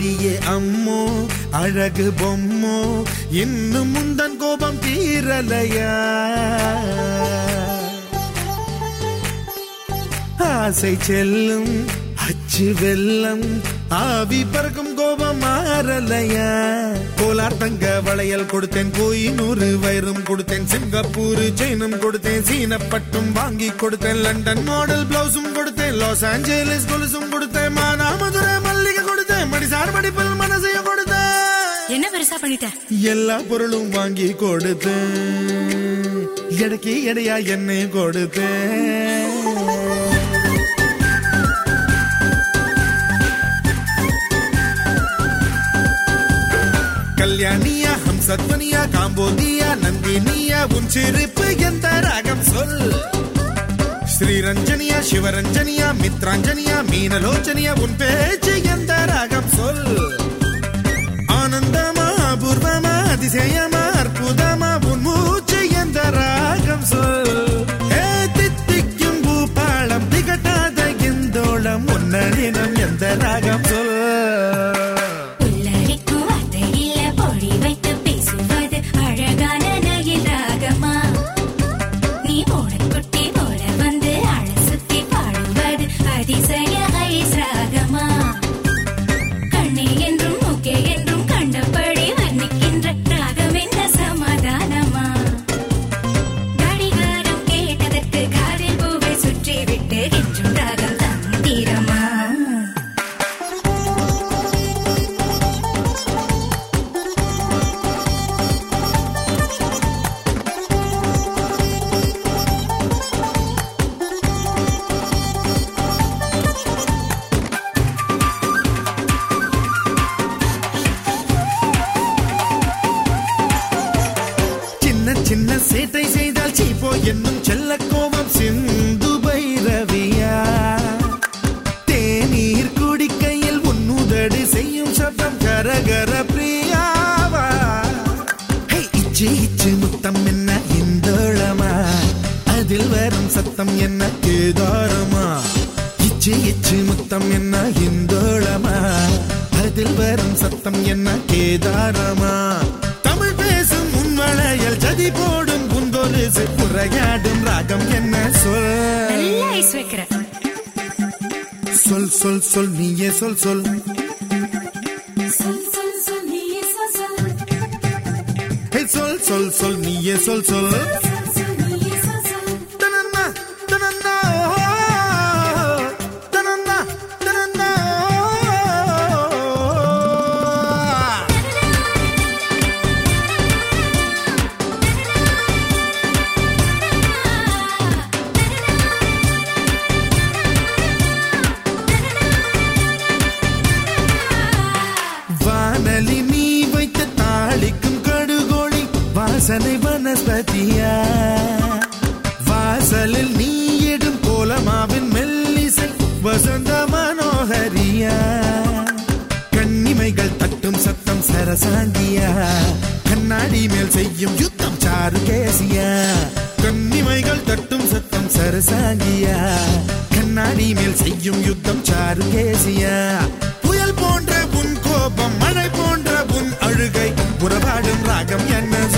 அடியே அம்மோ அழகு பொம்மோ இன்னும் முந்தன் கோபம் தீரலையா? ஆசை செல்லும் அச்சு வெல்லம் ஆவி பறக்கும் கோபம் மாறலையா? கோலார் தங்க வளையல் கொடுத்தேன், கோயினூறு வைரம் கொடுத்தேன், சிங்கப்பூர் செயினும் கொடுத்தேன், சீனப்பட்டும் வாங்கி கொடுத்தேன், லண்டன் மாடல் பிளவுஸும் கொடுத்தேன், லாஸ் ஏஞ்சலிஸ் கொலுசும் கொடுத்தேன், மானாமதுரை மல்லிகை கொடுத்தேன், மடிசார் மடிப்பில் மனசையும் கொடுத்தேன். என்ன பெருசா பண்ணிட்ட? எல்லா பொருளும் வாங்கி கொடுத்தேன், எடைக்கு எடையா என்னை கொடுத்தேன். கல்யாணியா ஹம்சத்வனியா காம்போதியா நந்தினியா உன் சிரிப்பு எந்த ராகம் சொல்? ஸ்ரீரஞ்சனியா சிவரஞ்சனியா மித்ராஞ்சனியா மீனலோச்சனியா உன் பேச்சு எந்த ராகம் சொல்? ஆனந்தமா அபூர்வமா அதிசயமா அற்புதமா உன் மூச்சு எந்த ராகம் சொல்? தித்திக்கும் பூபாளம் திகட்டாத இந்தோளம் உன்னழினம் எந்த ராகம் சொல்? சின்ன சேட்டை செய்தால் சீப்போ என்னும் செல்ல கோபம் சிந்து பைரவியா? தேநீர் குடிக்கையில் உன்னுதடு செய்யும் சத்தம் கரகர பிரியாவா? இச்சு இச்சு முத்தம் என்ன இந்தோளமா? அதில் வரும் சத்தம் என்ன கேதாரமா? இச்சு இச்சு முத்தம் என்ன இந்தோளமா? அதில் வரும் சத்தம் என்ன கேதாரமா? தமிழ் பேசும் உன்வளையல் ஜதி போடும் குந்தொலிசு புறையாடும் ராகம் என்ன சொல்? சொல் சொல் சொல் நீயே சொல் சொல். சொல் சொல் சொல் நீயே சொல் சொல். நீ வைத்த தாளிக்கும் கடுகோழி வாசனை வனஸ்பதியா? வாசலில் நீ இடும் கோலமாவின் மெல்லிசை வசந்த மனோகரியா? கண்ணிமைகள் தட்டும் சத்தம் சரசாந்தியா? கண்ணாடி மேல் செய்யும் யுத்தம் சாரு கேசியா? கண்ணிமைகள் தட்டும் சத்தம் சரசாங்கியா? கண்ணாடி மேல் செய்யும் யுத்தம் சாரு கேசியா? புயல் போன்ற உன் கோபம் மழை போன்ற உன் அழுகை உறவாடும் ராகம் என்ன